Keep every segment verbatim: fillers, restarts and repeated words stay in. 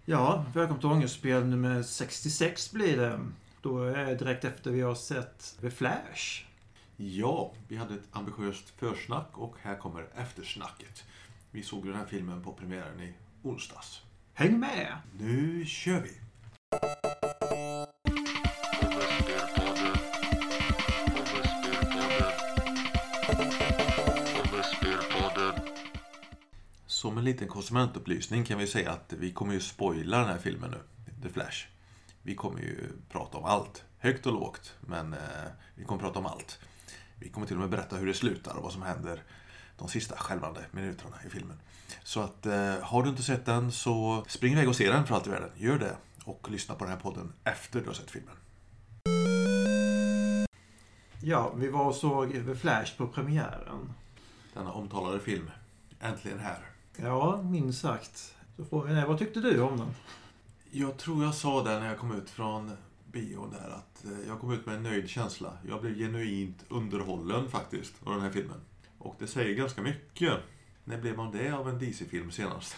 Ja, välkommen till Ångestspel nummer sextiosex blir det. Då är det direkt efter vi har sett The Flash. Ja, vi hade ett ambitiöst försnack och här kommer eftersnacket. Vi såg den här filmen på premiären i onsdags. Häng med! Nu kör vi! Som en liten konsumentupplysning kan vi säga att vi kommer ju spoila den här filmen nu, The Flash. Vi kommer ju prata om allt, högt och lågt, men eh, vi kommer prata om allt. Vi kommer till och med berätta hur det slutar och vad som händer de sista skälvande minuterna i filmen. Så att eh, har du inte sett den så spring iväg och se den för allt i världen. Gör det och lyssna på den här podden efter du har sett filmen. Ja, vi var och såg The Flash på premiären. Denna omtalade film, äntligen här. Ja, minst sagt. Så frågan är, vad tyckte du om den? Jag tror jag sa det när jag kom ut från bion där att jag kom ut med en nöjd känsla. Jag blev genuint underhållen faktiskt av den här filmen. Och det säger ganska mycket. När blev man det av en D C-film senast?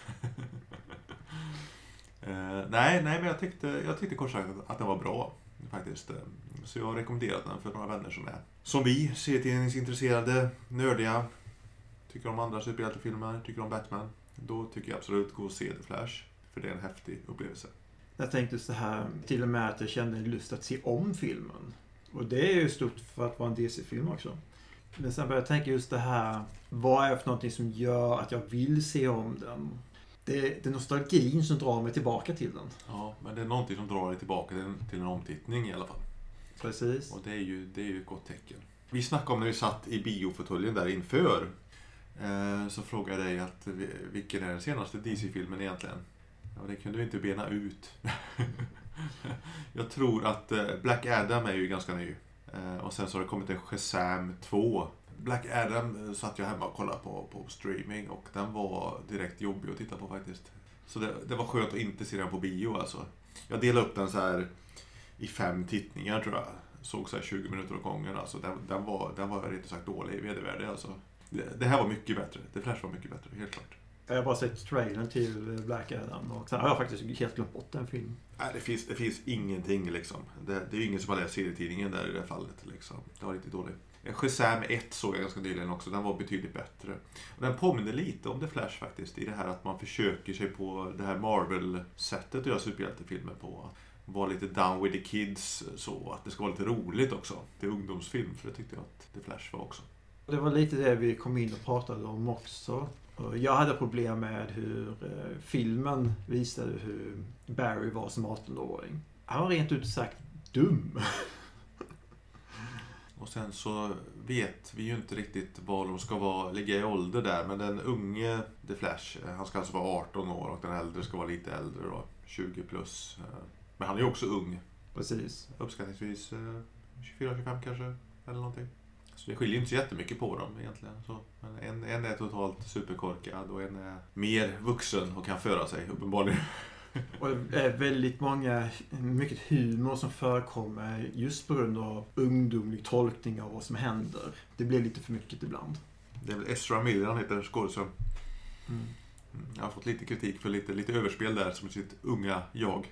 eh, nej, nej, men jag tyckte, jag tyckte kort sagt att den var bra faktiskt. Så jag har rekommenderat den för några vänner som är som vi, serietidningsintresserade, nördiga, tycker om andra superhjältefilmer, tycker om Batman. Då tycker jag absolut gå och se The Flash. För det är en häftig upplevelse. Jag tänkte så här, till och med att jag kände lust att se om filmen. Och det är ju stort för att vara en D C-film också. Men sen började jag tänka just det här, vad är det för någonting som gör att jag vill se om den? Det är, det är nostalgin som drar mig tillbaka till den. Ja, men det är någonting som drar dig tillbaka till, till en omtittning i alla fall. Precis. Och det är ju, det är ju ett gott tecken. Vi snackade om när vi satt i biofåtöljen där inför. Eh, så frågade jag dig att vilken är den senaste D C-filmen egentligen? Ja, det kunde vi inte bena ut. Jag tror att Black Adam är ju ganska ny. Och sen så har det kommit en Shazam två. Black Adam satt jag hemma och kollade på, på streaming. Och den var direkt jobbig att titta på faktiskt. Så det, det var skönt att inte se den på bio alltså. Jag delade upp den så här i fem tittningar tror jag. Såg så här tjugo minuter åt gången. Alltså den, den var, den var rätt sagt dålig i vedervärde alltså. Det, det här var mycket bättre. The Flash var mycket bättre, helt klart. Jag har bara sett trailern till Black Adam och sen har jag faktiskt helt glömt bort den filmen. Nej, det finns, det finns ingenting liksom. Det, det är ju ingen som har läst serietidningen där i det fallet liksom. Det var riktigt dåligt. Shazam ett såg jag ganska nyligen också. Den var betydligt bättre. Och den påminner lite om The Flash faktiskt. I det här att man försöker sig på det här Marvel-sättet att göra superhjältefilmer på. Vara lite down with the kids så att det ska vara lite roligt också. Det är ungdomsfilm, för det tyckte jag att The Flash var också. Det var lite det vi kom in och pratade om också. Jag hade problem med hur eh, filmen visade hur Barry var som arton-åring. Han var rent ut sagt dum. Och sen så vet vi ju inte riktigt vad de ska vara, ligga i ålder där. Men den unge The Flash, han ska alltså vara arton år och den äldre ska vara lite äldre då, tjugo plus. Men han är ju också ung. Precis. Uppskattningsvis tjugofyra tjugofem kanske, eller någonting. Så det skiljer inte så jättemycket på dem egentligen. Så, men en, en är totalt superkorkad och en är mer vuxen och kan föra sig uppenbarligen. Och det är väldigt många, mycket humor som förekommer just på grund av ungdomlig tolkning av vad som händer. Det blir lite för mycket ibland. Det är väl Ezra Miller, han heter skådespelaren. Mm. Jag har fått lite kritik för lite, lite överspel där som sitt unga jag.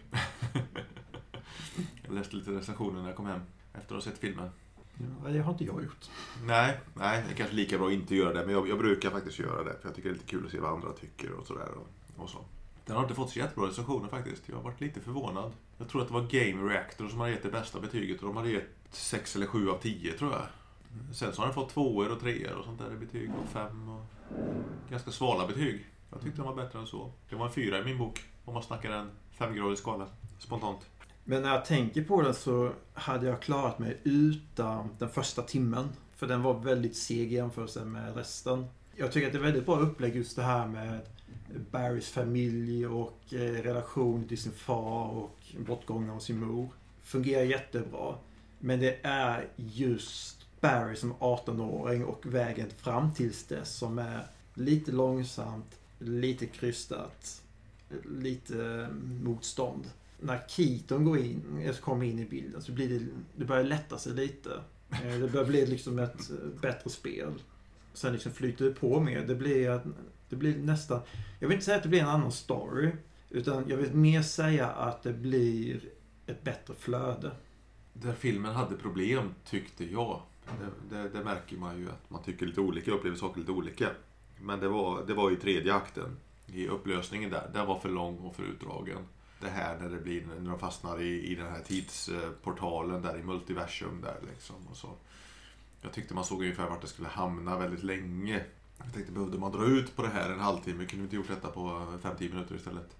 Jag läste lite recensioner när jag kom hem efter att ha sett filmen. Ja, det har inte jag gjort. Nej, nej, det är kanske lika bra att inte göra det. Men jag, jag brukar faktiskt göra det. För jag tycker det är lite kul att se vad andra tycker och sådär. Och, och så. Den har inte fått så jättebra recensioner faktiskt. Jag har varit lite förvånad. Jag tror att det var Game Reactor som hade gett det bästa betyget. Och de hade gett sex eller sju av tio tror jag. Sen så har den fått tvåor och treor och sånt där i betyg. Och fem och ganska svala betyg. Jag tyckte den var bättre än så. Det var en fyra i min bok. Om man snackar en femgradig skala. Spontant. Men när jag tänker på det så hade jag klarat mig utan den första timmen. För den var väldigt seg i jämförelse med resten. Jag tycker att det är väldigt bra upplägg just det här med Barrys familj och relation till sin far och bortgången av sin mor. Fungerar jättebra. Men det är just Barry som arton-åring och vägen fram tills dess som är lite långsamt, lite krystat, lite motstånd. När Keaton går in, kommer in i bilden så blir det, det börjar lätta sig lite. Det börjar bli liksom ett bättre spel. Sen liksom flyter det på mer. Det blir, det blir nästan, jag vill inte säga att det blir en annan story, Utan jag vill mer säga att det blir ett bättre flöde. Där filmen hade problem tyckte jag. Det, det, det märker man ju att man tycker lite olika, upplever saker lite olika. Men det var, det var ju tredje akten i upplösningen där. Den var för lång och för utdragen. Det här när det blir när de fastnar i, i den här tidsportalen där i multiversum där liksom och så. Jag tyckte man såg ungefär vart det skulle hamna väldigt länge. Jag tänkte, behövde man dra ut på det här en halvtimme? Kunde vi inte gjort detta på fem till tio minuter istället?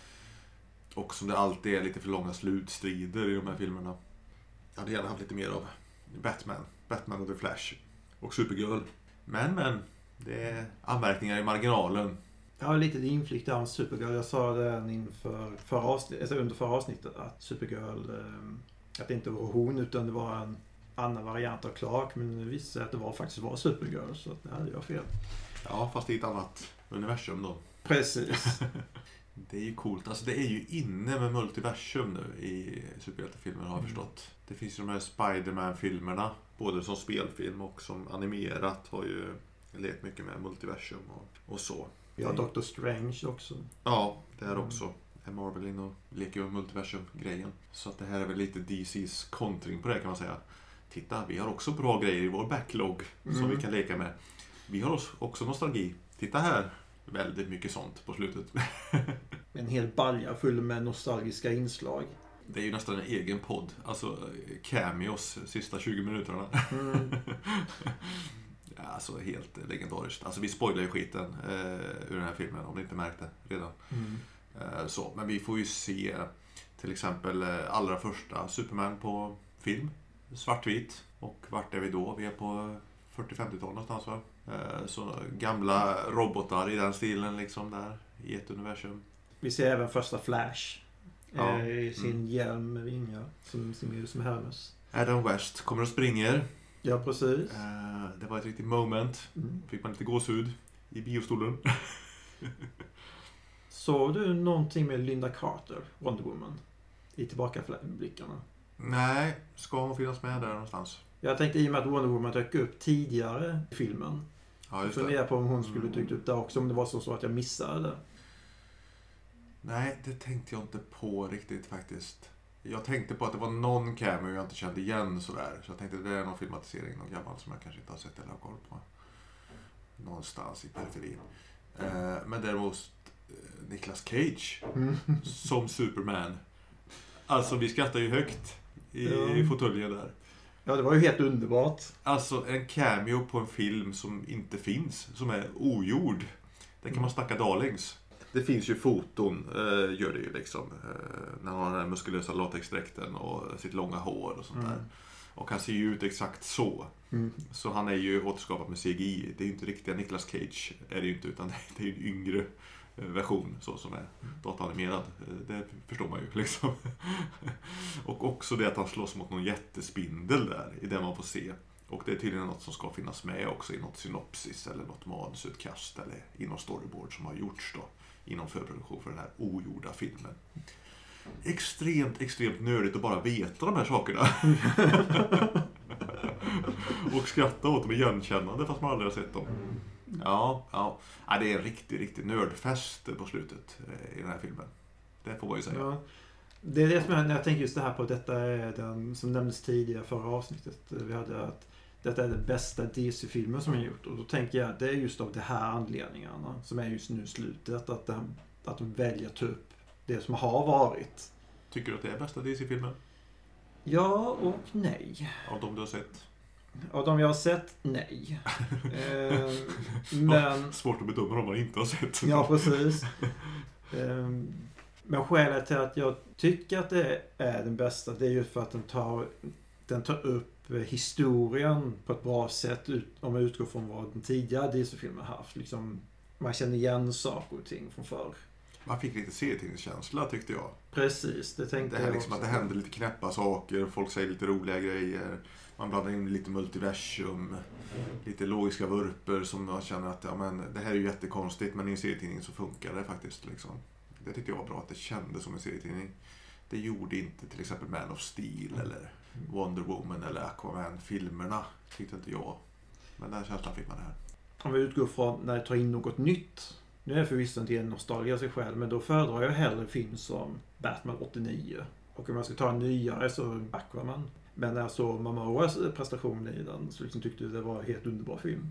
Och som det alltid är lite för långa slutstrider i de här filmerna. Jag hade gärna haft lite mer av Batman, Batman och The Flash och Supergirl. Men, men, det är anmärkningar i marginalen. Jag har lite inflykt där om Supergirl. Jag sa det inför förra avsnitt, alltså under förra avsnittet att Supergirl, att det inte var hon utan det var en annan variant av Clark. Men det visade sig att det var, faktiskt var Supergirl, så det hade jag fel. Ja, fast i ett annat universum då. Precis. Det är ju coolt. Alltså det är ju inne med multiversum nu i superhjältefilmer har jag förstått. Det finns ju de här Spider-Man-filmerna, både som spelfilm och som animerat, har ju lekt mycket med multiversum och, och så. Ja, Doctor Strange också. Ja, det är också. Är Marvel in och leker med multiversum-grejen. Så att det här är väl lite D C:s kontring på det kan man säga. Titta, vi har också bra grejer i vår backlog mm. som vi kan leka med. Vi har också nostalgi. Titta här. Väldigt mycket sånt på slutet. En hel balja full med nostalgiska inslag. Det är ju nästan en egen podd. Alltså cameos sista tjugo minuterna. Mm. Ja, alltså helt legendariskt. Alltså vi spoilar ju skiten eh, ur den här filmen om ni inte märkte redan. Mm. Eh, så, men vi får ju se till exempel eh, allra första Superman på film. Svartvit. Och vart är vi då? Vi är på fyrtio-femtiotalet någonstans va? Eh, så gamla robotar i den stilen liksom där i ett universum. Vi ser även första Flash. Ja. Eh, I sin mm. hjälm med vingar. Som, som, som Hermes. Adam West kommer och springer. Ja, precis. Uh, det var ett riktigt moment. Mm. Fick man lite gåshud i biostolen. Såg du någonting med Linda Carter, Wonder Woman, i tillbakablickarna? Nej, ska hon finnas med där någonstans? Jag tänkte i och med att Wonder Woman dök upp tidigare i filmen. Ja, just jag funderar på om hon skulle dykt upp där också, om det var så, så att jag missade det. Nej, det tänkte jag inte på riktigt faktiskt. Jag tänkte på att det var någon cameo jag inte kände igen sådär. Så jag tänkte att det är någon filmatisering, någon gammal som jag kanske inte har sett eller har koll på. Någonstans i periferin. Eh, men däremot eh, Nicolas Cage mm. som Superman. Alltså vi skrattar ju högt i ja. fåtöljen där. Ja, det var ju helt underbart. Alltså en cameo på en film som inte finns, som är ogjord. Det kan man snacka darlings. Det finns ju foton, eh, gör det ju liksom. Eh, när han har den här muskulösa latexdräkten och sitt långa hår och sånt mm. där. Och han ser ju ut exakt så. Mm. Så han är ju återskapad med C G I. Det är ju inte riktiga Nicolas Cage, är det ju inte, utan det är ju en yngre version så som är dataanimerad. Det förstår man ju liksom. Och också det att han slåss mot någon jättespindel där i det man får se. Och det är tydligen något som ska finnas med också i något synopsis eller något manusutkast eller i någon storyboard som har gjorts då inom förproduktion för den här ogjorda filmen. Extremt, extremt nördigt att bara veta de här sakerna. Och skratta åt dem igenkännande fast man aldrig har sett dem. Ja, ja. ja, det är en riktig, riktig nördfest på slutet i den här filmen. Det får man ju säga. Ja. Det är det som jag, när jag tänker just det här på, detta är den som nämndes tidigare förra avsnittet. Vi hade att detta är den bästa D C-filmen som jag gjort. Och då tänker jag att det är just av de här anledningarna som är just nu slutet. Att, det, att de väljer att ta upp det som har varit. Tycker du att det är bästa D C-filmen? Ja och nej. Av de du har sett? Av de jag har sett, nej. eh, men... Svårt att bedöma om man inte har sett. Ja, precis. eh, men skälet till att jag tycker att det är den bästa, det är ju för att den tar, den tar upp historien på ett bra sätt ut, om man utgår från vad den tidigare D C-filmen haft. Liksom, man känner igen saker och ting från förr. Man fick lite serietidningskänsla tyckte jag. Precis, det tänkte det här jag liksom också. Att det händer lite knäppa saker, folk säger lite roliga grejer. Man blandar in lite multiversum, lite logiska vurper som man känner att ja, men, det här är ju jättekonstigt, men i en serietidning så funkar det faktiskt. Liksom. Det tyckte jag var bra, att det kändes som en serietidning. Det gjorde inte till exempel Man of Steel eller Wonder Woman eller Aquaman-filmerna, tyckte inte jag. Men den känslan fick man här. Om vi utgår från när det tar in något nytt Nu är jag förvisso inte en nostalgia sig själv, men då föredrar jag hellre film som Batman åttionio. Och om jag ska ta en nyare så Aquaman. Men när jag såg Momoas prestation i den så liksom tyckte jag det var en helt underbar film.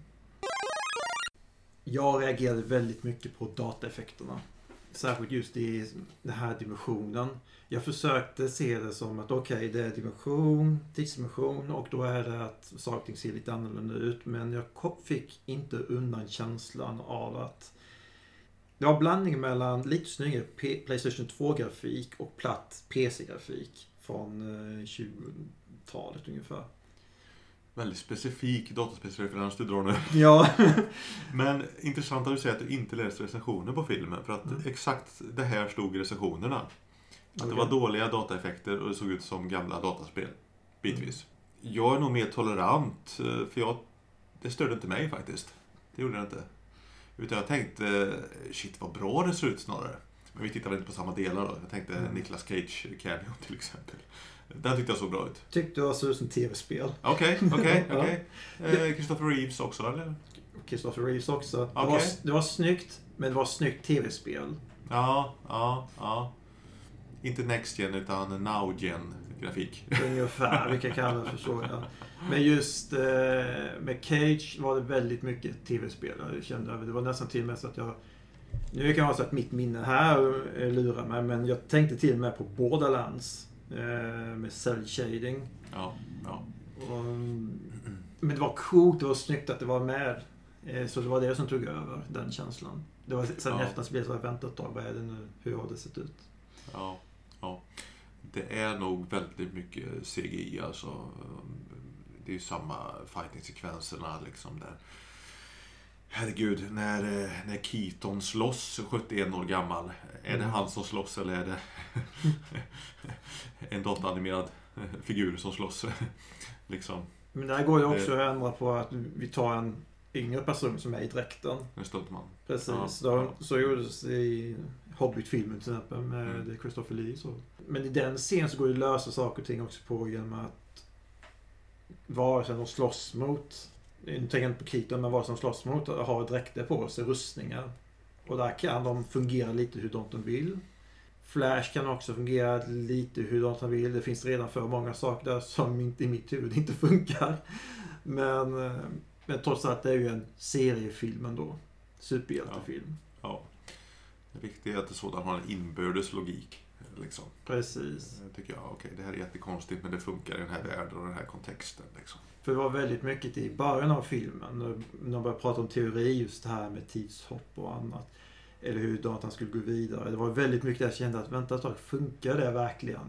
Jag reagerade väldigt mycket på dataeffekterna. Särskilt just i den här dimensionen. Jag försökte se det som att okej, okay, det är dimension, tidsdimension och då är det att saker och ting ser lite annorlunda ut. Men jag fick inte undan känslan av att det var blandning mellan lite snyggare PlayStation två-grafik och platt P C-grafik från tjugotalet ungefär. Väldigt specifik dataspelsreferens du drar nu. Ja. Men intressant att du säger att du inte läste recensioner på filmen. För att mm. exakt det här stod i recensionerna. Att okay. det var dåliga dataeffekter och det såg ut som gamla dataspel. Bitvis. Mm. Jag är nog mer tolerant. För jag, det störde inte mig faktiskt. Det gjorde det inte. Utan jag tänkte, shit vad bra det ser ut snarare. Men vi tittade inte på samma delar då. Jag tänkte mm. Nicolas Cage cameo till exempel. Den tyckte jag så bra ut. Tyckte jag såg ut som tv-spel. Okej, okej, okej. Christopher Reeves också, eller? Christopher Reeves också. Okay. Det, var, det var snyggt, men det var snyggt tv-spel. Ja, ja, ja. Inte next gen utan now gen grafik. Ungefär, vi kan kalla det för så. Ja. Men just eh, med Cage var det väldigt mycket tv-spel. Jag kände över. Det var nästan till och med så att jag... Nu kan jag ha så att mitt minne här lurar mig, men jag tänkte till och med på Borderlands. Med cell shading. Ja, ja. Och, men det var coolt, det var snyggt att det var med. Så det var det som tog över den känslan. Det var sen ja. Efter så blev det så att vänta ett tag, vad är det nu? Hur har det sett ut? Ja, ja. Det är nog väldigt mycket C G I alltså. Det är ju samma fighting-sekvenserna liksom där. Herregud, när, när Keaton slåss sjuttioen år gammal. Är det han som slåss eller är det en dataanimerad figur som slåss? liksom. Men där går ju också att ändra på att vi tar en yngre person som är i dräkten. En stuntman. Precis, ja, så, ja. så gjordes det i Hobbit-filmen till exempel med mm. Christopher Lee. Så. Men i den scenen så går det att lösa saker och ting också på genom att vare sig de slåss mot, nu tänker jag inte på Keaton, men vare sig de slåss mot har dräkter på sig, rustningar. Och där kan de fungera lite hur de vill. Flash kan också fungera lite hur de vill. Det finns redan för många saker där som inte i mitt huvud inte funkar. Men, men trots att det är ju en seriefilm ändå. Superhjältefilm. Ja, ja. Det viktiga är att det sådan har en inbördes logik. Liksom. Precis. Jag tycker jag, okej, det här är jättekonstigt men det funkar i den här världen och den här kontexten. Liksom. För det var väldigt mycket i början av filmen. När de började prata om teori, just det här med tidshopp och annat. Eller hur datan skulle gå vidare. Det var väldigt mycket där jag kände att vänta ett tag, funkar det verkligen?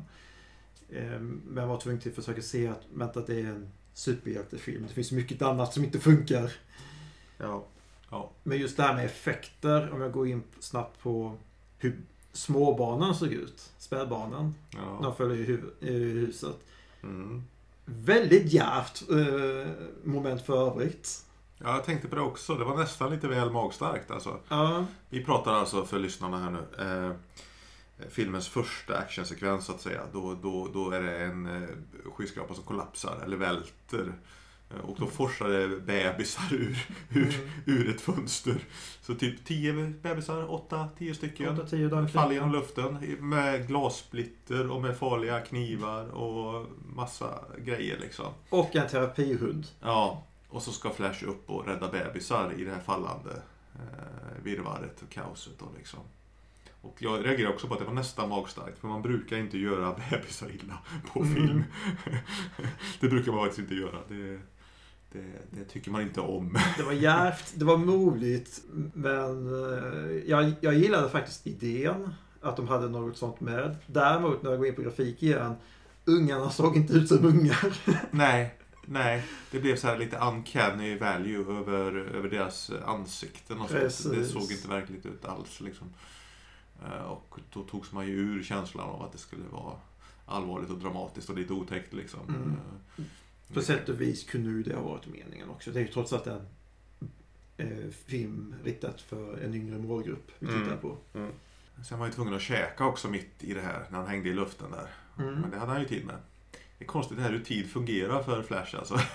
Men jag var tvungen till att försöka se att vänta, det är en superhjältefilm. Det finns mycket annat som inte funkar. Ja. Ja. Men just det här med effekter, om jag går in snabbt på hur småbarnen såg ut. Spädbarnen. Ja. De följer i, hu- i huset. Mm. Väldigt djärvt eh, moment för övrigt. Ja, jag tänkte på det också. Det var nästan lite väl magstarkt alltså. Ja. Vi pratar alltså för lyssnarna här nu. Eh, filmens första actionsekvens så att säga. Då, då, då är det en eh, skyskrapa som kollapsar eller välter. Eh, och då forsar det bebisar ur, ur, mm. ur ett fönster. Så typ tio bebisar, åtta, tio stycken. åtta, tio faller genom luften med glassplitter och med farliga knivar och massa grejer liksom. Och en terapihund. Ja. Och så ska Flash upp och rädda bebisar i det här fallande eh, virvaret och kaoset. Och, liksom. och jag reagerar också på att det var nästan magstarkt. För man brukar inte göra bebisar illa på mm. film. Det brukar man faktiskt inte göra. Det, det, det tycker man inte om. Det var djärvt, det var modigt. Men eh, jag, jag gillade faktiskt idén. Att de hade något sånt med. Däremot när jag går in på grafik igen. Ungarna såg inte ut som ungar. Nej. Nej, det blev så här lite uncanny value över, över deras ansikten och så. Det såg inte verkligt ut alls liksom. Och då togs man ju ur känslan av att det skulle vara allvarligt och dramatiskt och lite otäckt liksom. Mm. På sätt och vis kunde ju det ha varit meningen också. Det är ju trots allt en eh, film riktat för en yngre målgrupp vi tittar mm. på. Mm. Sen var jag tvungen att käka också mitt i det här när han hängde i luften där. Mm. Men det hade han ju tid med. Det är konstigt det här hur tid fungerar för Flash alltså.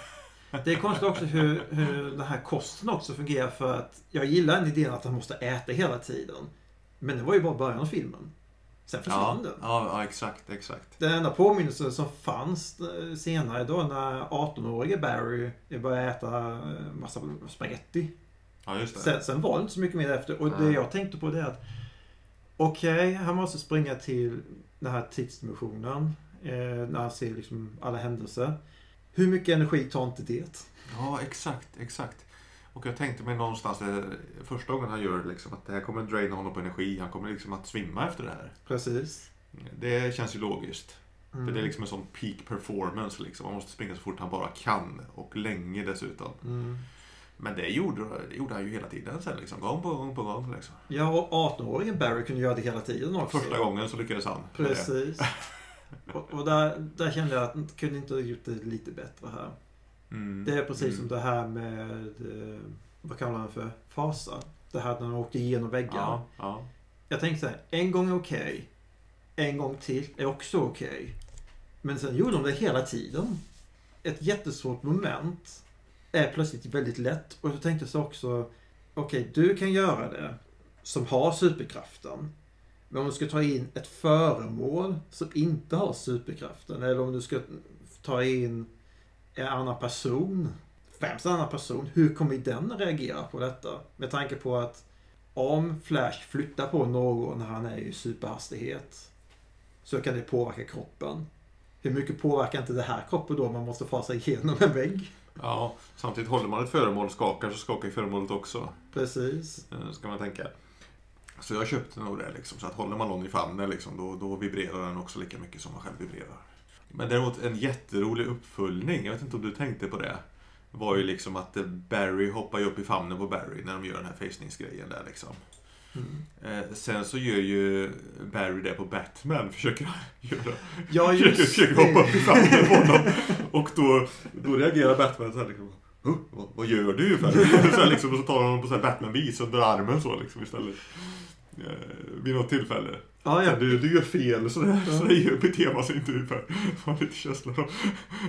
Det är konstigt också hur, hur den här kosten också fungerar, för att jag gillar den idén att han måste äta hela tiden. Men det var ju bara början av filmen. Sen försvann ja, den. Ja, ja, exakt, exakt. Den enda påminnelsen som fanns senare då när arton-årige Barry började äta massa spaghetti. Ja, just det. Sen, sen var det inte så mycket mer efter. Och det Nej. jag tänkte på det är att okej, okay, han måste springa till den här tidsdimensionen eh, när han ser liksom alla händelser. Hur mycket energi tar inte det? Ja, exakt, exakt. Och jag tänkte mig någonstans eh, första gången han gör det liksom, att det här kommer att draina honom på energi. Han kommer liksom att svimma efter det här. Precis. Det känns ju logiskt. Mm. För det är liksom en sån peak performance liksom. Man måste springa så fort han bara kan. Och länge dessutom. Mm. Men det gjorde, det gjorde han ju hela tiden sen liksom. Gång på gång på gång liksom. Ja, och arton-åringen Barry kunde göra det hela tiden också. Första gången så lyckades han. Precis. och och där, där kände jag att han kunde inte ha gjort det lite bättre här. Mm. Det är precis mm. som det här med, eh, vad kallar man för, fasa. Det här när han åkte igenom väggar. Ja, ja. Jag tänkte så här, en gång är okej. Okay. En gång till är också okej. Okay. Men sen gjorde de det hela tiden. Ett jättesvårt moment är plötsligt väldigt lätt. Och så tänkte jag så också, okej, okay, du kan göra det som har superkraften. Men om du ska ta in ett föremål som inte har superkraften, eller om du ska ta in en annan person, främst en annan person, hur kommer den reagera på detta? Med tanke på att om Flash flyttar på någon när han är i superhastighet, så kan det påverka kroppen. Hur mycket påverkar inte det här kroppen då? Man måste fasa igenom en vägg. Ja, samtidigt håller man ett föremål och skakar, så skakar föremålet också. Precis. Ska man tänka. Så jag köpte nog det liksom, så att håller man någon i famnen liksom, då, då vibrerar den också lika mycket som man själv vibrerar. Men däremot en jätterolig uppföljning, jag vet inte om du tänkte på det, var ju liksom att Barry hoppar ju upp i famnen på Barry när de gör den här facningsgrejen där liksom. Mm. Eh, sen så gör ju Barry det på Batman, försöker göra, ja, försöker, försöker hoppa upp i famnen på honom. Och då, då reagerar Batman så här liksom, huh, vad, vad gör du för? så här liksom, och så tar han honom på så här Batman-vis under armen så liksom istället. Eh, vid något tillfälle. Ah, ja. du, du gör fel, så det, ja. så det beter man sig inte ungefär. Det var lite känslan av.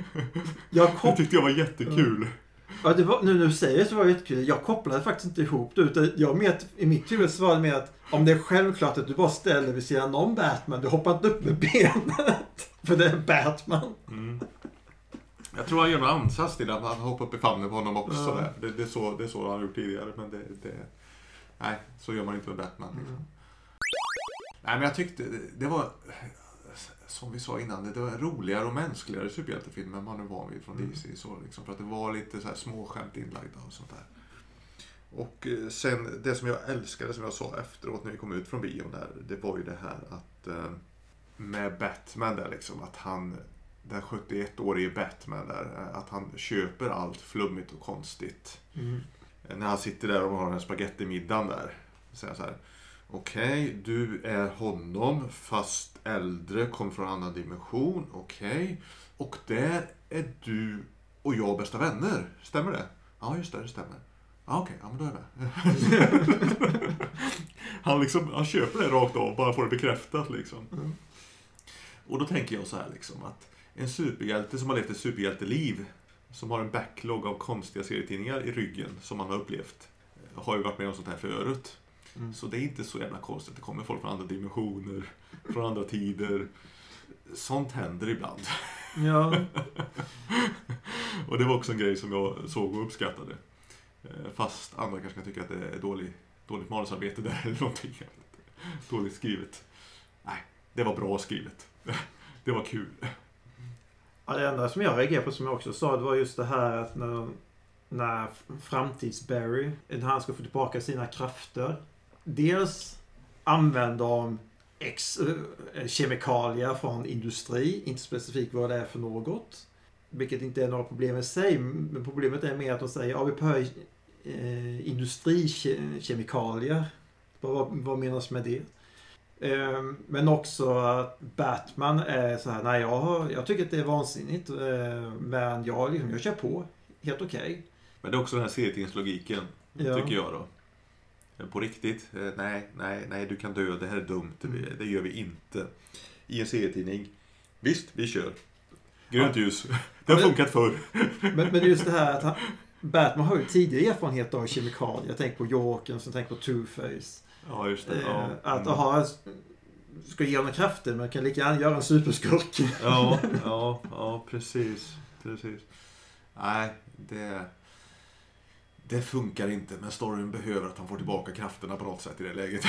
Jag kom... tyckte jag var jättekul. Ja, det var, nu när du säger det så var det jättekul. Jag kopplade faktiskt inte ihop det. Utan jag med, i mitt huvud så var det med att om det är självklart att du bara ställer vid sidan om Batman, du hoppar inte upp med benet. För det är Batman. Mm. Jag tror han gör någon ansats till att han hoppar upp i famnen på honom också. Ja. Där. Det, det, är så, det är så han har gjort tidigare. Men det, det, nej, så gör man inte med Batman. Liksom. Mm. Nej, men jag tyckte det var, som vi sa innan, det var roligare och mänskligare superhjältefilm än man nu var vid från D C. Så liksom, för att det var lite så här småskämt inlagda och sånt där. Och sen, det som jag älskade, som jag sa efteråt när vi kom ut från bion där, det var ju det här att med Batman där liksom, att han, den sjuttioett-årige Batman där, att han köper allt flummigt och konstigt. Mm. När han sitter där och har den här spagettimiddagen där, så säger så här: okej, okay, du är honom fast äldre, kom från en annan dimension, okej. Okay. Och där är du och jag bästa vänner, stämmer det? Ja, just det, det stämmer. Ja, okej, okay, ja men då är det. han, liksom, han köper det rakt av, bara får det bekräftat liksom. Mm. Och då tänker jag så här liksom, att en superhjälte som har levt ett superhjälteliv, som har en backlog av konstiga serietidningar i ryggen som man har upplevt, har ju varit med om sånt här förut. Mm. Så det är inte så jävla konstigt. Det kommer folk från andra dimensioner, från andra tider. Sånt händer ibland. Ja. Och det var också en grej som jag såg och uppskattade. Fast andra kanske kan tycka att det är dålig, dåligt manusarbete där eller någonting. Dåligt skrivet. Nej, det var bra skrivet. Det var kul. Ja, det enda som jag reagerade på, som jag också sa, det var just det här att när, när framtids-Barry, när han ska få tillbaka sina krafter, dels använder de ex, äh, kemikalier från industri, inte specifikt vad det är för något, vilket inte är några problem i sig, men problemet är mer att de säger, ja, vi behöver eh, industrikemikalier. Vad, vad menas med det? Eh, men också att Batman är så här, nej, jag, har, jag tycker att det är vansinnigt, eh, men jag, liksom, jag kör på, helt okej. Okay. Men det är också den här serietidningslogiken, ja. Tycker jag då. På riktigt, nej, nej, nej, du kan dö, det här är dumt, mm. det gör vi inte. I en serietidning, visst, vi kör. Grönt ljus. Det har funkat förr. Men, men just det här att han, Batman har ju tidigare erfarenhet av kemikalier. Jag tänker på Jokern, som tänker på Two-Face. Ja, just det. Ja. Att ha, ska ge honom krafter, men kan lika gärna göra en superskurk. Ja, ja, ja, precis. precis. Nej, det... Det funkar inte, men storyn behöver att han får tillbaka krafterna på något sätt i det läget.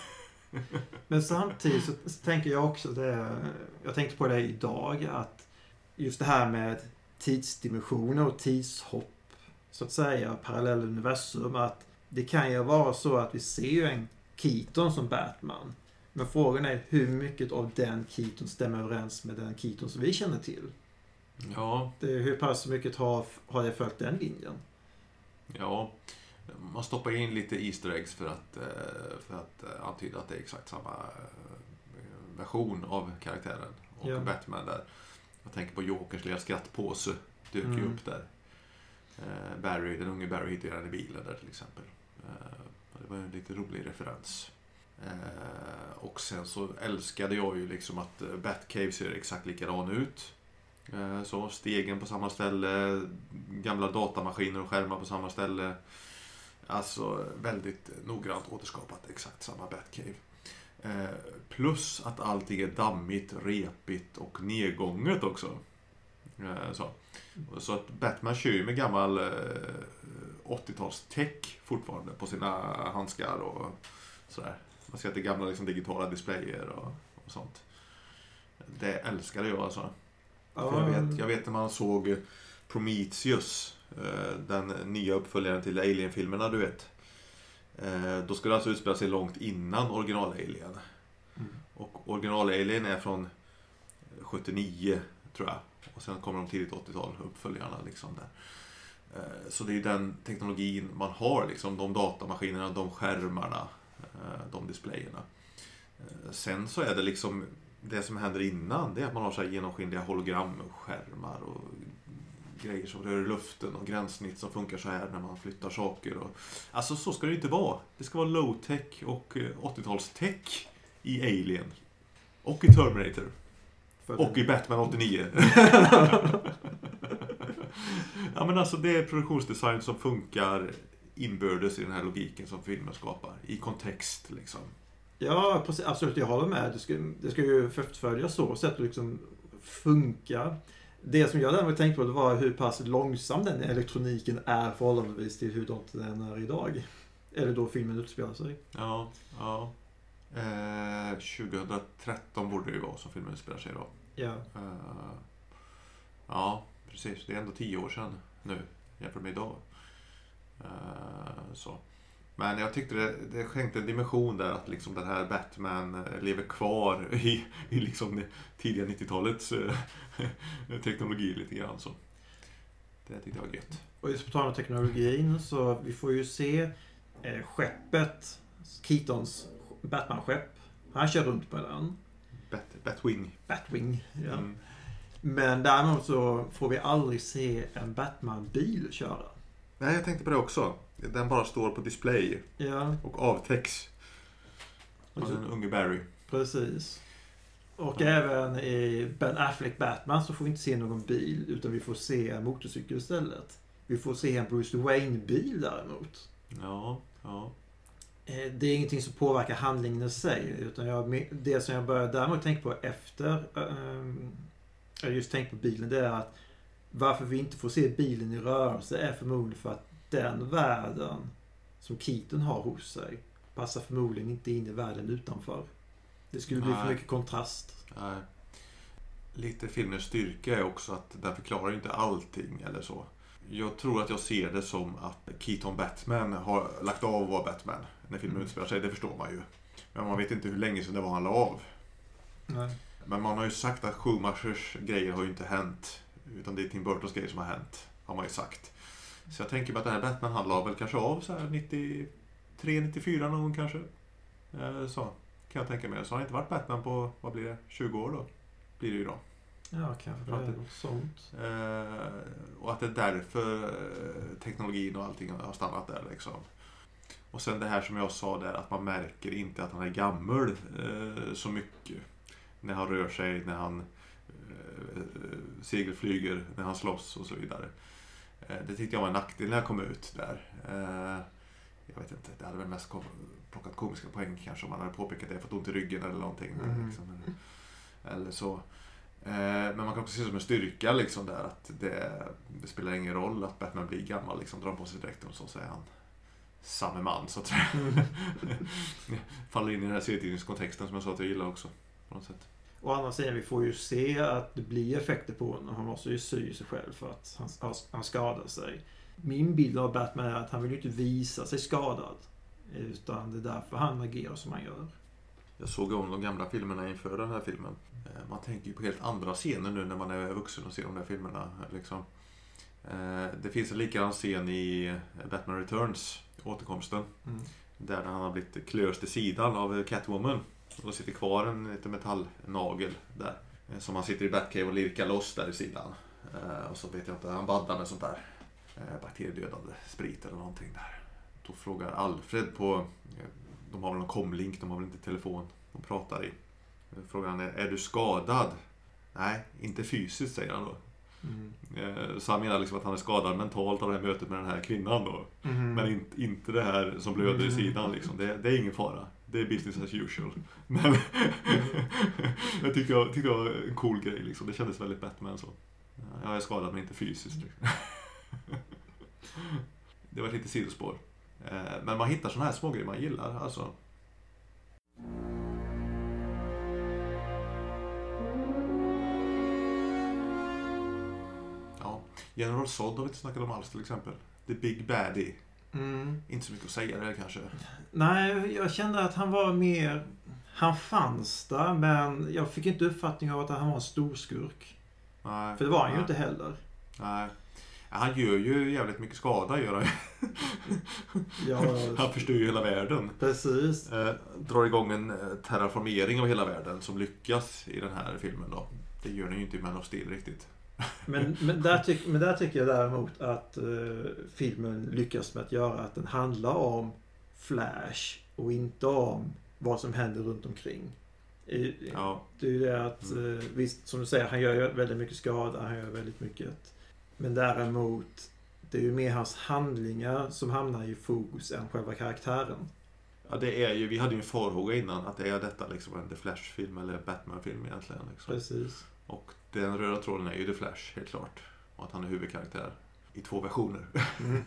Men samtidigt så, så tänker jag också det, jag tänkte på det idag, att just det här med tidsdimensioner och tidshopp, så att säga, parallella universum, att det kan ju vara så att vi ser ju en Keaton som Batman, men frågan är hur mycket av den Keaton stämmer överens med den Keaton som vi känner till. Ja. Det, hur pass mycket har, har jag följt den linjen? Ja, man stoppar in lite Easter eggs för att, för att antyda att det är exakt samma version av karaktären och ja. Batman där. Jag tänker på Jokers lilla skrattpåse, dök ju mm. upp där. Barry, den unge Barry hittade den i bilen där till exempel. Det var en lite rolig referens. Och sen så älskade jag ju liksom att Batcave ser exakt likadan ut. Så stegen på samma ställe, gamla datamaskiner och skärmar på samma ställe. Alltså väldigt noggrant återskapat exakt samma Batcave. Plus att allting är dammigt, repigt och nedgånget också. Så, så att Batman kör ju med gammal åttio-tals tech fortfarande på sina handskar och sådär. Man ser att det är gamla liksom, digitala displayer och, och sånt. Det älskade jag alltså. För jag vet, jag vet när man såg Prometheus, den nya uppföljaren till Alien-filmerna, du vet. Då skulle det alltså utspela sig långt innan original-Alien. Mm. Och original-Alien är från sjuttionio, tror jag. Och sen kommer de tidigt åttio-tal, uppföljarna liksom där. Så det är den teknologin man har, liksom, de datamaskinerna, de skärmarna, de displayerna. Sen så är det liksom det som händer innan, det är att man har så här genomskinliga hologramskärmar och grejer som rör i luften och gränssnitt som funkar så här när man flyttar saker. Och, alltså så ska det inte vara. Det ska vara low-tech och åttio-tals-tech i Alien. Och i Terminator. Och i Batman åttionio. Ja, men alltså det är produktionsdesign som funkar inbördes i den här logiken som filmen skapar. I kontext liksom. Ja, precis, absolut, jag håller med. Det ska, det ska ju förfölja så sätt att liksom funka. Det som jag därmed tänkte på, det var hur pass långsam den elektroniken är förhållandevis till hur den är idag. Eller då filmen utspelar sig. Ja, ja. Eh, tjugohundratretton borde det ju vara som filmen utspelar sig idag. Ja. Eh, ja, precis. Det är ändå tio år sedan nu jämfört med idag. Eh, så. Men jag tyckte det, det skänkte en dimension där att liksom den här Batman lever kvar i, i liksom det tidiga nittiotalets teknologi lite grann. Så. Det tyckte jag var gött. Och just på tal om teknologin så vi får ju se eh, skeppet, Keatons Batman-skepp. Han kör runt på den. Bat, Batwing. Batwing, ja. Mm. Men däremot så får vi aldrig se en Batman-bil köra. Nej, jag tänkte på det också. Den bara står på display. Ja. Och avtäcks. Och den unge Barry. Precis. Och ja. Även i Ben Affleck Batman så får vi inte se någon bil. Utan vi får se en motorcykel istället. Vi får se en Bruce Wayne-bil däremot. Ja, ja. Det är ingenting som påverkar handlingen i sig. Utan jag, det som jag började däremot tänka på efter... Um, jag just tänkt på bilen. Det är att varför vi inte får se bilen i rörelse är förmodligen för att den världen som Keaton har hos sig passar förmodligen inte in i världen utanför. Det skulle bli Nej. för mycket kontrast. Nej. Lite filmens styrka är också att den förklarar inte allting eller så. Jag tror att jag ser det som att Keaton Batman har lagt av att vara Batman när filmen mm. utspelar sig, det förstår man ju. Men man vet inte hur länge sedan det var han la av. Nej. Men man har ju sagt att Schumachers grejer har ju inte hänt, utan det är Tim Burtons grejer som har hänt, har man ju sagt. Så jag tänker på att den här Batman han la väl kanske av så här nittiotre nittiofyra någon kanske. Så kan jag tänka mig. Så har han inte varit Batman på, vad blir det, tjugo år då? Blir det ju då. Ja, kanske det är något sånt. Och att det är därför teknologin och allting har stannat där liksom. Och sen det här som jag sa där, att man märker inte att han är gammal så mycket. När han rör sig, när han segel flyger när han slåss och så vidare. Eh, det tyckte jag var en nackdel när jag kom ut där. Eh, jag vet inte, det hade väl mest kom, plockat komiska poäng kanske om man hade påpekat att jag fått ont i ryggen eller någonting. Mm. Liksom, eller, eller så. Eh, men man kan också se som en styrka liksom där att det, det spelar ingen roll att Batman blir gammal, liksom drar på sig dräkten och så säger han samma man så att säga. Mm. Faller in i den här serietidningskontexten som jag sa att jag gillar också på något sätt. Å andra sidan, vi får ju se att det blir effekter på honom. Han måste ju sy sig själv för att han, han skadar sig. Min bild av Batman är att han vill ju inte visa sig skadad. Utan det är därför han agerar som han gör. Jag såg om de gamla filmerna inför den här filmen. Man tänker ju på helt andra scener nu när man är vuxen och ser de där filmerna. Liksom. Det finns en likadan scen i Batman Returns, återkomsten. Mm. Där han har blivit klöst i sidan av Catwoman. Och då sitter kvar en liten metallnagel där. Som han sitter i Batcave och lirkar loss där i sidan. Och så vet jag inte, han baddar med sånt där bakteriedödande sprit eller någonting där. Då frågar Alfred på, de har väl någon komlink, de har väl inte telefon, de pratar i. Då frågar han, är du skadad? Nej, inte fysiskt, säger han då. Mm. Så han menar liksom att han är skadad mentalt av det här mötet med den här kvinnan då. Mm. Men inte, inte det här som blöder i sidan liksom. Det, det är ingen fara. Det är business as usual. Men mm. jag tycker jag tycker det var en cool grej liksom. Det kändes väldigt Batman så. Jag är skadad men inte fysiskt liksom. Det var lite sidospår. Men man hittar såna här små grejer man gillar alltså. Ja, General Zod har vi inte snackat om alls till exempel. The Big Baddie. Mm. Inte så mycket att säga det kanske. Nej, jag kände att han var mer... Han fanns där, men jag fick inte uppfattning av att han var en stor skurk. Nej. För det var han nej. ju inte heller. Nej. Han gör ju jävligt mycket skada, gör han ja, han förstör ju hela världen. Precis. Eh, drar igång en terraformering av hela världen som lyckas i den här filmen då. Det gör den ju inte i Man of Steel riktigt. Men, men, där tyck, men där tycker jag däremot att eh, filmen lyckas med att göra att den handlar om Flash och inte om vad som händer runt omkring. I, ja. Det är ju det att, mm. eh, visst som du säger, han gör ju väldigt mycket skada, han gör väldigt mycket. Men däremot, det är ju mer hans handlingar som hamnar i fokus än själva karaktären. Ja, det är ju, vi hade ju en farhåga innan att det är detta liksom en The Flash-film eller Batman-film egentligen. Liksom. Precis. Och den röda tråden är ju The Flash, helt klart. Och att han är huvudkaraktär i två versioner. Mm.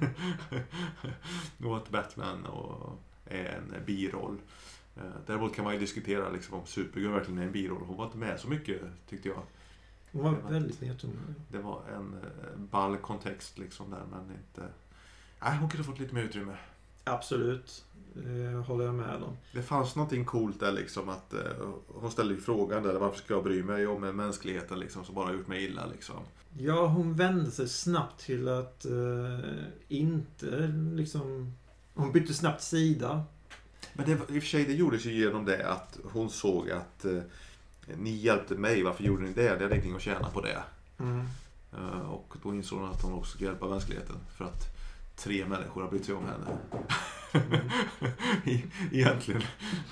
Och att Batman och är en biroll. Däremot kan man ju diskutera liksom, om Supergirl verkligen är en biroll. Hon var inte med så mycket, tyckte jag. Hon var det väldigt nedtonad. Det var en ball kontext liksom där, men inte... Nej, hon kunde fått lite mer utrymme. Absolut. Det håller jag med om. Det fanns någonting coolt där liksom att uh, hon ställde ju frågan där, varför ska jag bry mig om mänskligheten liksom som bara har gjort mig illa liksom. Ja, hon vände sig snabbt till att uh, inte liksom... Hon bytte snabbt sida. Men det, i och för sig det gjordes ju genom det att hon såg att uh, ni hjälpte mig, varför gjorde ni det? Det hade ingenting att tjäna på det. Mm. Uh, och då insåg hon att hon också ska hjälpa mänskligheten för att tre människor har brytt sig om henne. Mm. Egentligen.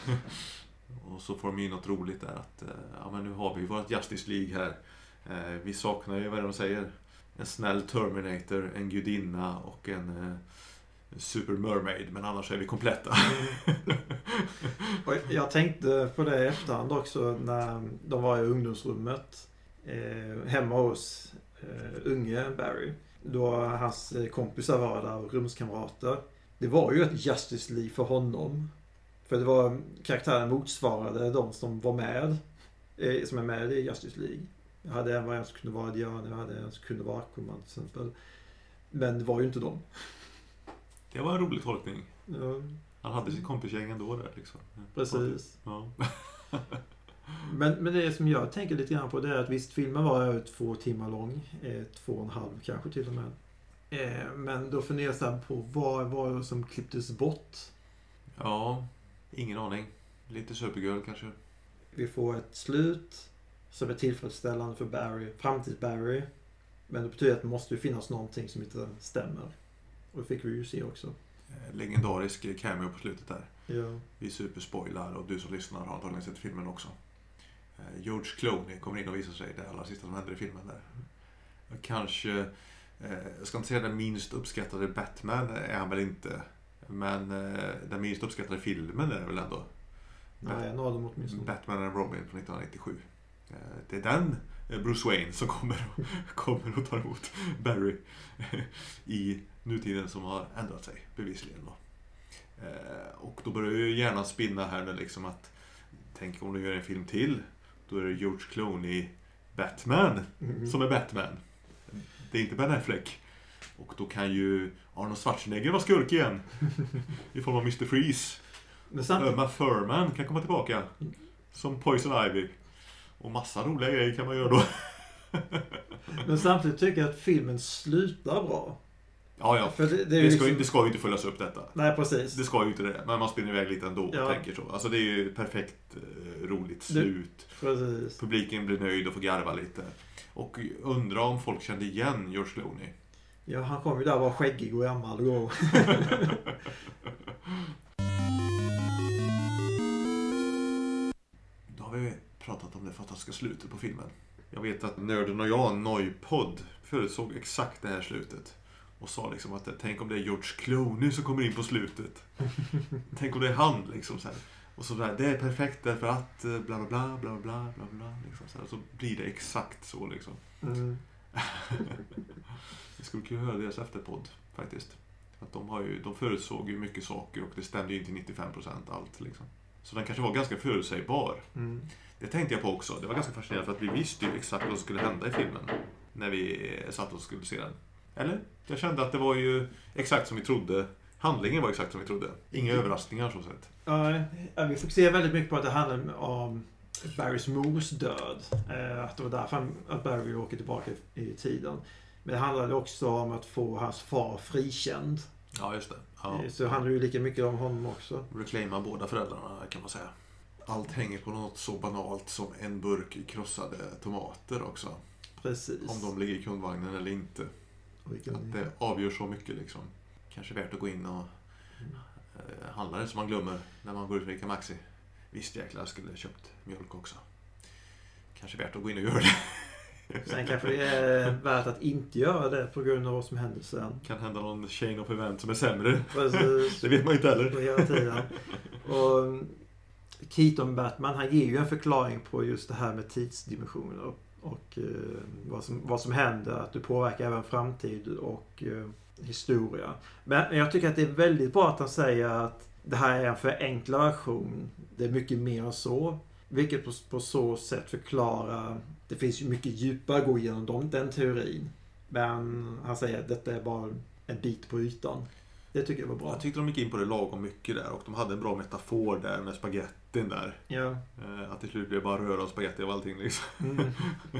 Och så får de ju något roligt där att ja, men nu har vi vårt Justice League här. Eh, vi saknar ju, vad de säger, en snäll Terminator, en gudinna och en eh, Super Mermaid, men annars är vi kompletta. Och jag tänkte på det i efterhand också när de var i ungdomsrummet eh, hemma hos eh, unge Barry. Då hans kompisar var där och rumskamrater. Det var ju ett Justice League för honom. För det var karaktären motsvarade de som var med. Eh, som är med i Justice League. Jag hade en variant som kunde vara Diana, jag hade en som kunde vara Aquaman till exempel. Men det var ju inte dem. Det var en rolig tolkning. Ja. Han hade sitt kompisgäng ändå där liksom. Precis. Ja. men, men det som jag tänker lite grann på det är att visst, filmen var över två timmar lång. Eh, två och en halv kanske till och med. Eh, men då funderar jag på vad var det som klipptes bort? Ja, ingen aning. Lite Supergirl kanske. Vi får ett slut som är tillfredsställande för Barry, framtids Barry. Men det betyder att det måste ju finnas någonting som inte stämmer. Och det fick vi ju se också. Legendarisk cameo på slutet där. Ja. Vi superspoilar och du som lyssnar har antagligen sett filmen också. George Clooney kommer in och visar sig. Det allra sista som händer i filmen där. Kanske, jag ska inte säga den minst uppskattade Batman är han väl inte. Men den minst uppskattade filmen är det väl ändå. Nej, en av dem åtminstone. Batman and Robin från nittonhundranittiosju. Det är den Bruce Wayne som kommer, kommer och tar emot Barry i nutiden som har ändrat sig bevisligen då. Och då börjar ju gärna spinna här nu liksom att tänk om du gör en film till, då är det George Clooney Batman mm. som är Batman. Det är inte Ben Affleck. Och då kan ju Arnold Schwarzenegger vara skurk igen i form av mister Freeze. Men samt... Uma Thurman kan komma tillbaka som Poison Ivy. Och massa roliga grejer kan man göra då. Men samtidigt tycker jag att filmen slutar bra. Ja, ja. För det, det, är det, ska, liksom... det ska ju inte följas upp detta. Nej, precis. Det ska ju inte det. Men man spinner iväg lite ändå, ja. tänker så. Alltså det är ju ett perfekt eh, roligt slut. Det... Precis. Publiken blir nöjd och får garva lite. Och undra om folk kände igen George Clooney. Ja, han kom ju där och var skäggig och gammal och Då har vi pratat om det fantastiska slutet på filmen. Jag vet att Nörden och jag, Noipod, förutsåg exakt det här slutet. Och sa liksom att tänk om det är George Clooney som kommer in på slutet. Tänk om det är han liksom så här. Och så där, det är perfekt därför att bla bla bla bla bla bla bla liksom så här. Och så blir det exakt så liksom. Mm. Jag skulle kunna höra deras efterpodd faktiskt. Att de har ju de förutsåg ju mycket saker och det stämde ju inte nittiofem procent allt liksom. Så den kanske var ganska förutsägbar. Mm. Det tänkte jag på också. Det var ganska fascinerande för att vi visste ju exakt vad som skulle hända i filmen när vi satt och skulle se den. Eller? Jag kände att det var ju exakt som vi trodde. Handlingen var exakt som vi trodde. Inga mm. överraskningar så sett. Ja, vi fokuserar väldigt mycket på att det handlar om Barrys mors död. Att det var därför att Barry åker tillbaka i tiden. Men det handlade också om att få hans far frikänd. Ja, just det. Ja. Så det handlar ju lika mycket om honom också. Reclaima båda föräldrarna kan man säga. Allt hänger på något så banalt som en burk krossade tomater också. Precis. Om de ligger i kundvagnen eller inte. Att det avgör så mycket liksom. Kanske värt att gå in och mm. eh, handla det som man glömmer när man går ut med Ica Maxi. Visst jäklar skulle jag köpt mjölk också. Kanske värt att gå in och göra det. Sen kanske det är värt att inte göra det på grund av vad som händer sen. Kan hända någon chain of event som är sämre. Precis. Det vet man inte heller. På hela tiden. Och Keaton Batman, han ger ju en förklaring på just det här med tidsdimensioner och, och eh, vad, som, vad som händer. Att du påverkar även framtid och eh, historia. Men jag tycker att det är väldigt bra att han säger att det här är en förenklad version. Det är mycket mer än så. Vilket på, på så sätt förklarar. Det finns ju mycket djupare att gå igenom dem, den teorin. Men han säger att detta är bara en bit på ytan. Det tycker jag var bra. Jag tyckte de gick in på det lagom mycket där. Och de hade en bra metafor där med spagettin där. Ja. Att till slut blev bara röra och spagetti av allting liksom. Mm.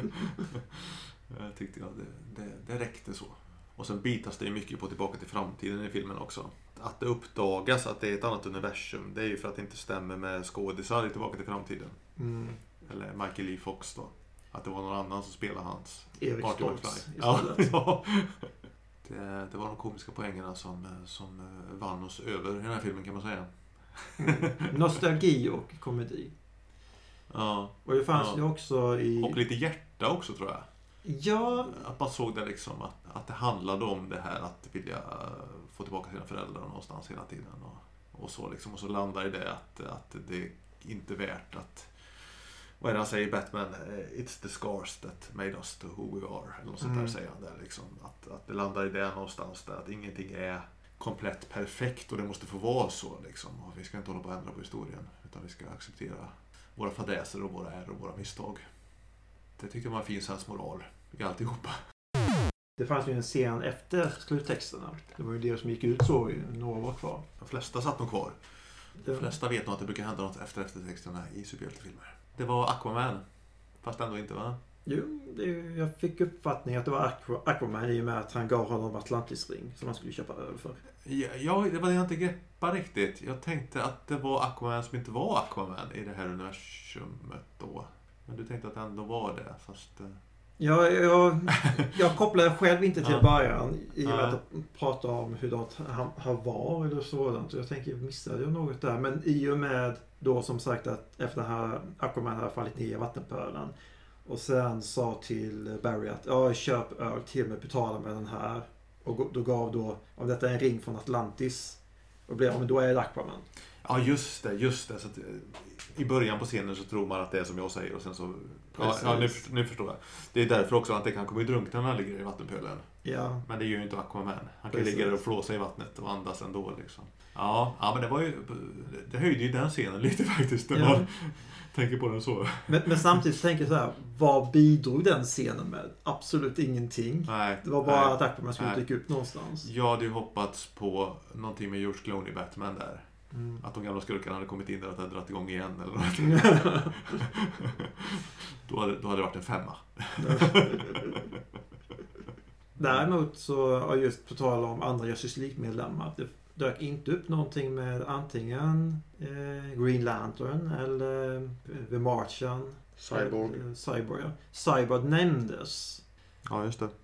Jag tyckte ja, det, det, det räckte så. Och sen bitas det ju mycket på Tillbaka till framtiden i filmen också. Att det uppdagas att det är ett annat universum. Det är ju för att det inte stämmer med skådisar i Tillbaka till framtiden. Mm. Eller Michael Lee Fox då. Att det var någon annan som spelade hans Erik Stoltz. Ja, ja. Det, det var de komiska poängerna som, som vann oss över i den här filmen kan man säga. Mm. Nostalgi och komedi. Ja. Och det fanns ja. ju också i... Och lite hjärta också tror jag. Ja. Att man såg det liksom att, att det handlade om det här att vilja få tillbaka sina föräldrar någonstans hela tiden. Och, och så liksom. Och så landar i det att, att det är inte värt att... Vad är det han säger i Batman? It's the scars that made us to who we are. Eller något sånt där mm. säger han där liksom. Att, att det landar i det någonstans där. Att ingenting är komplett perfekt och det måste få vara så liksom. Och vi ska inte hålla på att ändra på historien. Utan vi ska acceptera våra fadäser och våra ärr och våra misstag. Det tyckte jag var en fin sensmoral i alltihopa. Det fanns ju en scen efter sluttexterna. Det var ju det som gick ut så några var kvar. De flesta satt nog kvar. De flesta vet nog att det brukar hända något efter eftertexterna i superhjältefilmer. Det var Aquaman. Fast ändå inte va? Jo, det, jag fick uppfattning att det var Aquaman i och med att han gav honom Atlantis ring som han skulle köpa öl för. Ja, ja, det var det jag inte greppade riktigt. Jag tänkte att det var Aquaman som inte var Aquaman i det här universumet då. Men du tänkte att det ändå var det, fast... Ja, jag, jag kopplar själv inte till Ja. början i och med Ja. att prata om hur han, han var eller sådant. Jag tänker, missade jag något där? Men i och med då som sagt att efter den här Aquaman hade fallit ner i vattenpölen och sen sa till Barry att ja, köp öl till mig, betala med den här. Och då gav då, om detta är en ring från Atlantis, och blev, ja, men då är det Aquaman. Ja, just det, just det. Så att, i början på scenen så tror man att det är som jag säger och sen så... Ja, ja nu, nu förstår jag. Det är därför också att det kan komma i drunkna när han ligger i vattenpölen. Ja. Men det gör ju inte Aquaman. Han kan Precis. ligga där och flåsa i vattnet och andas ändå liksom. Ja, ja men det var ju... Det höjde ju den scenen lite faktiskt när Ja. man tänker på den så. Men, men samtidigt tänker jag så här, vad bidrog den scenen med? Absolut ingenting. Nej. Det var bara nej. att Aquaman skulle Nej. dyka upp någonstans. Jag hade ju hoppats på någonting med George Clooney Batman där. Mm. Att de gamla skurkarna hade kommit in där och att det hade dragit igång igen eller något. då, hade, då hade det varit en femma. Däremot så, ja, just på tal om andra Justice League-medlemmar, det dök inte upp någonting med antingen eh, Green Lantern eller eh, The Martian. Cyborg. Eh, Cyborg, ja. Cyborg nämndes. Ja, just det.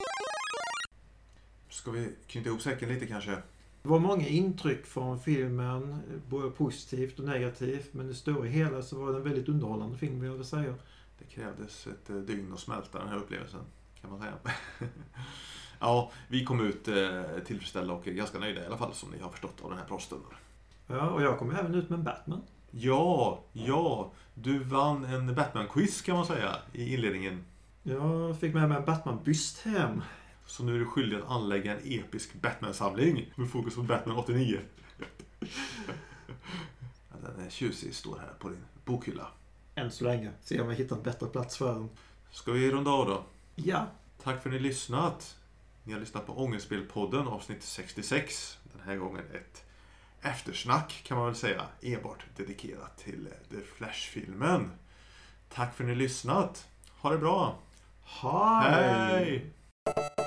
Ska vi knyta ihop säcken lite kanske? Det var många intryck från filmen, både positivt och negativt, men det stora hela så var det en väldigt underhållande film, vill jag väl säga. Det krävdes ett eh, dygn att smälta den här upplevelsen, kan man säga. Ja, vi kom ut eh, tillfredsställda och ganska nöjda i alla fall, som ni har förstått av den här pratstunden. Ja, och jag kom även ut med en Batman. Ja, ja. Du vann en Batman-quiz kan man säga i inledningen. Jag fick med mig en Batman-byst hem. Så nu är du skyldig att anlägga en episk Batman-samling med fokus på Batman åttionio. Ja, den är tjusig, står här på din bokhylla. Än så länge. Se om jag hittar en bättre plats för den. Ska vi runda av då? Ja. Tack för att ni lyssnat. Ni har lyssnat på Ångestspelpodden avsnitt sextiosex. Den här gången ett eftersnack kan man väl säga. Enbart dedikerat till The Flash-filmen. Tack för att ni lyssnat. Ha det bra. Hej! Hej!